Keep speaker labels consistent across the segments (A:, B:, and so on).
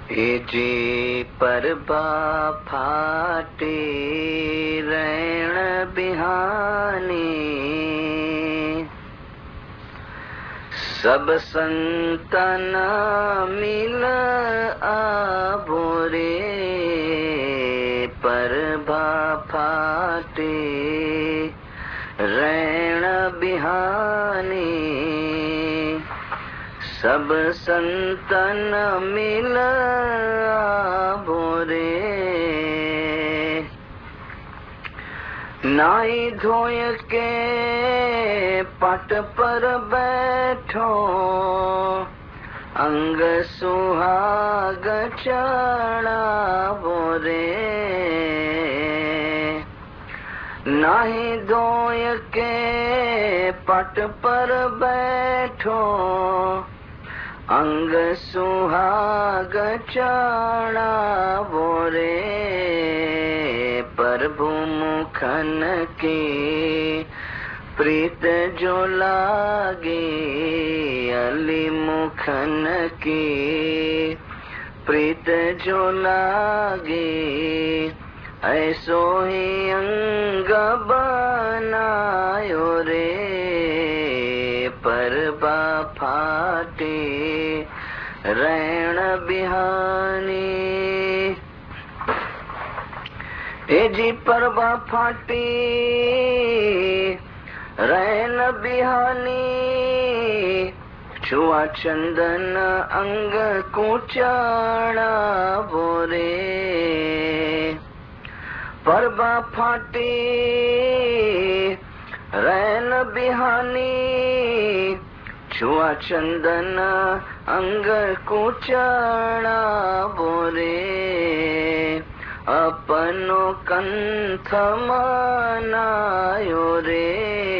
A: जी परबा फाटे रैण बिहानी, सब संतन मिल आभोरे। परबा फाटे रैण बिहानी, सब संतन मिल आभोरे। नाई धोय के पट पर बैठो, अंग सुहाग चढ़ावो रे। नाई धोय के पट पर बैठो, अंग सुहाग चढ़ावो रे। प्रभु मुखन की प्रीत जो लागे, अली मुखन की प्रीत जो लागे। ऐसो ही अंग बनायो रे। परबा फाटे रैण बिहानी, जी परबा फाटी रैन बिहानी। छुआ चंदन अंग कुचाड़ा बोरे। परबा फाटी रैन बिहानी, छुआ चंदन अंग कुचाड़ा बोरे। अपनो कंठ मनायो रे।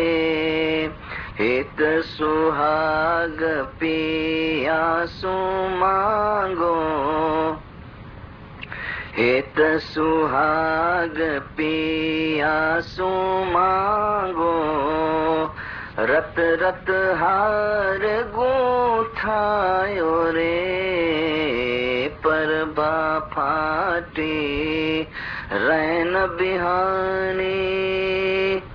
A: हित सुहाग पिया सु मांगो, हित सुहाग पिया सु मांगो। रत रत हार गूंथायो रे। परबा फाटे रैन बिहानी,